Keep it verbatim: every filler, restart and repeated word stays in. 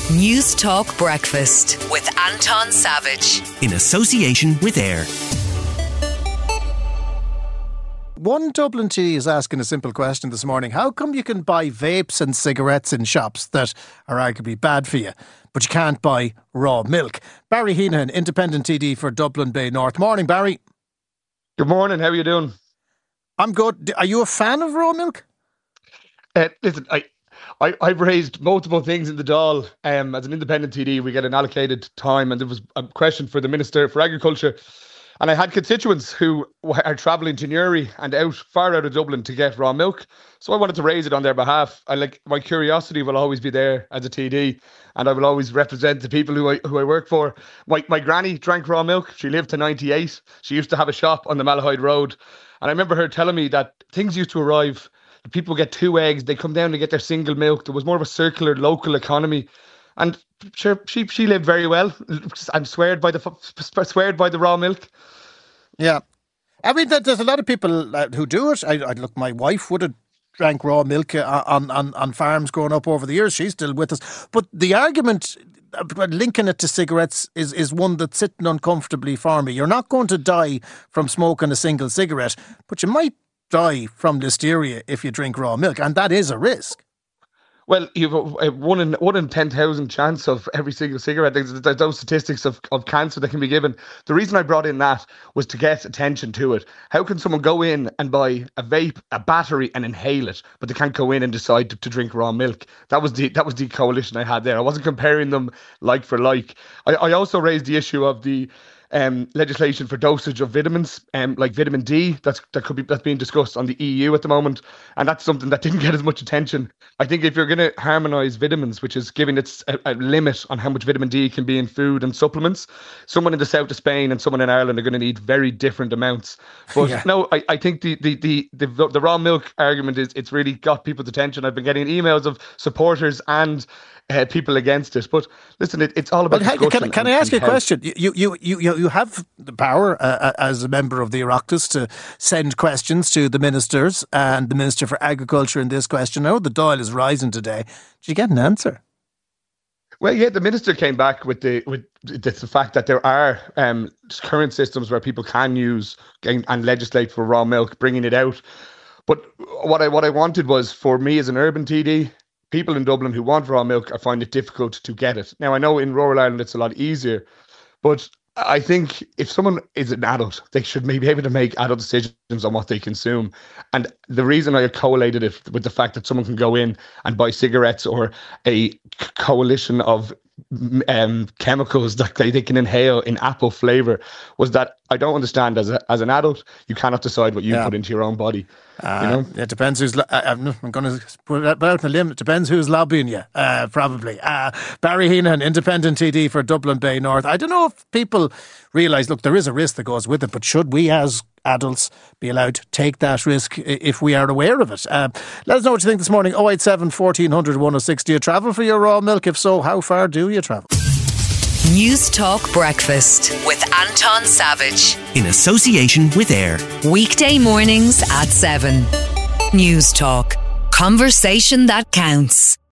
News Talk Breakfast with Anton Savage. In association with Air. One Dublin T D is asking a simple question this morning. How come you can buy vapes and cigarettes in shops that are arguably bad for you, but you can't buy raw milk? Barry Heenan, Independent T D for Dublin Bay North. Morning, Barry. Good morning. How are you doing? I'm good. Are you a fan of raw milk? Uh, listen, I, I, I've raised multiple things in the Dáil. Um, as an independent T D, we get an allocated time, and there was a question for the Minister for Agriculture. And I had constituents who are travelling to Newry and out far out of Dublin to get raw milk. So I wanted to raise it on their behalf. I like my curiosity will always be there as a T D, and I will always represent the people who I who I work for. My my granny drank raw milk. She lived to ninety-eight. She used to have a shop on the Malahide Road. And I remember her telling me that things used to arrive. People get two eggs. They come down to get their single milk. There was more of a circular local economy. And sure, she she lived very well. I'm sweared by the sweared by the raw milk. Yeah, I mean, there's a lot of people who do it. I, I look, my wife would have drank raw milk on, on on farms growing up over the years. She's still with us. But the argument linking it to cigarettes is is one that's sitting uncomfortably for me. You're not going to die from smoking a single cigarette, but you might die from listeria if you drink raw milk, and that is a risk. Well, you've a one in one in ten thousand chance of every single cigarette. There's, there's those statistics of, of cancer that can be given. The reason I brought in that was to get attention to it. How can someone go in and buy a vape, a battery, and inhale it, but they can't go in and decide to, to drink raw milk? That was the that was the coalition I had there. I wasn't comparing them like for like. I, I also raised the issue of the Um, legislation for dosage of vitamins, um, like vitamin D, that's that could be that's being discussed on the E U at the moment, and that's something that didn't get as much attention. I think if you're going to harmonise vitamins, which is giving it a, a limit on how much vitamin D can be in food and supplements, someone in the south of Spain and someone in Ireland are going to need very different amounts. But yeah. no, I, I think the the, the the the raw milk argument is it's really got people's attention. I've been getting emails of supporters and Uh, people against it, but listen, it, it's all about well, discussion. Can, can I ask you a question? You you you you you have the power uh, as a member of the Oireachtas to send questions to the ministers and the Minister for Agriculture in this question. Now the Dáil is rising today. Did you get an answer? Well, yeah, the minister came back with the with the, the fact that there are um, current systems where people can use and, and legislate for raw milk, bringing it out. But what I what I wanted was for me as an urban T D. People in Dublin who want raw milk, I find it difficult to get it. Now, I know in rural Ireland it's a lot easier, but I think if someone is an adult, they should maybe be able to make adult decisions on what they consume. And the reason I collated it with the fact that someone can go in and buy cigarettes or a coalition of um, chemicals that they, they can inhale in apple flavour was that I don't understand as a, as an adult, you cannot decide what you yeah. put into your own body. Uh, you know? It depends who's. Uh, I'm, I'm going to put it out on a limb. It depends who's lobbying you, uh, probably. Uh, Barry Heenan, Independent T D for Dublin Bay North. I don't know if people realise, look, there is a risk that goes with it, but should we as adults be allowed to take that risk if we are aware of it? Uh, let us know what you think this morning. oh eight seven, fourteen hundred, one oh six. Do you travel for your raw milk? If so, how far do you travel? News Talk Breakfast with Anton Savage. In association with Air. Weekday mornings at seven. News Talk. Conversation that counts.